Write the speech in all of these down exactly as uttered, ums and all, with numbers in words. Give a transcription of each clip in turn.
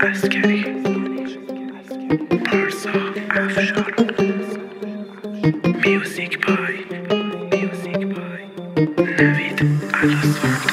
عسکری پارسا افشار میوزیک بای میوزیک بای نوید علاسان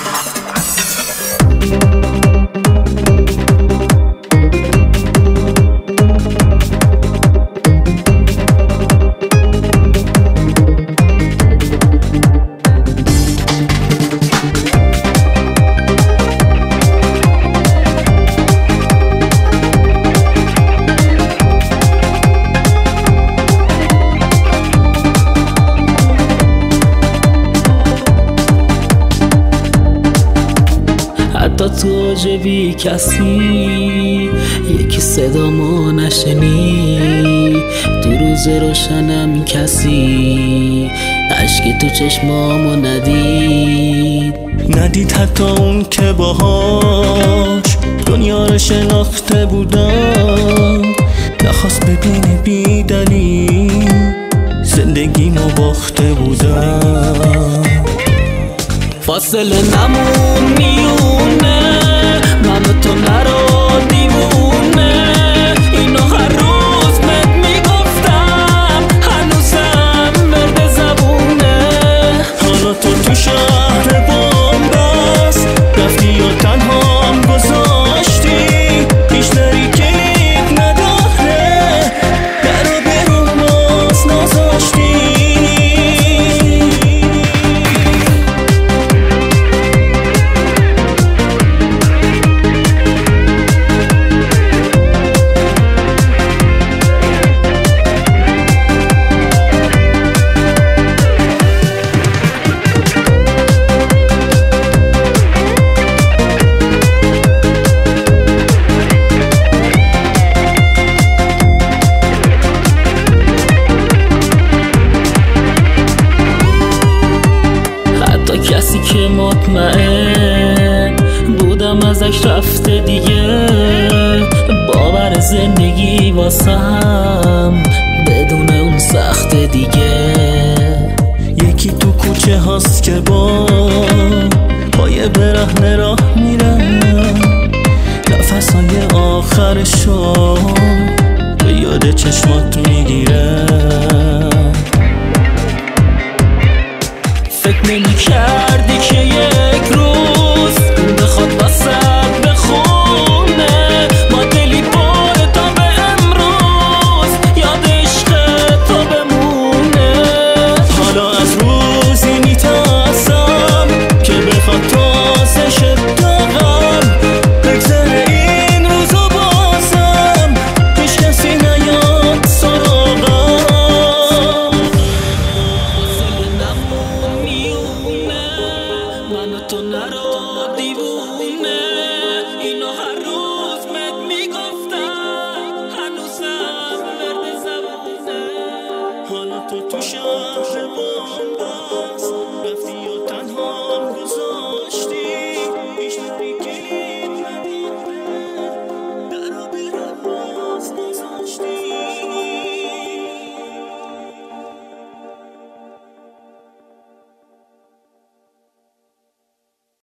حتی تو جوی کسی یکی صدامو نشنی، تو روز روشنم کسی عشقی تو چشمامو ندید ندید حتی اون که باهاش دنیا رو شناخته بودم، نخواست ببینه بی دلیل زندگیمو باخته بودم. فاصله نمون میونه من و تو نرو دیوونه، اینو هر روز بهت میگفتم هنوزم ورد زبونه. حالا تو تو شهر بامبست رفتی و تنهام گذاشتی، بیشتری کلید نداره در و بیرون باز نذاشتی. کسی که مطمئن بودم ازش رفته دیگه، باور زندگی واسم بدون اون سخت دیگه. یکی تو کوچه هاست که با پای برهنه راه میره، نفسای آخرشو به یاد چشمات میگیره. فکر نمی کردی که یک روز بخواد واسد بخونه، با دلی پر تا به امروز یاد عشق تو بمونه. حالا از روزی میترسم که بخواد تازه شد داغم، بگذره این روزو بازم هیچ کسی نیاد سراغم. من و تو نرو دیوونه، اینو هر روز بهت میگفتم هنوزم ورد زبونه. حالا تو تو شهر بامبست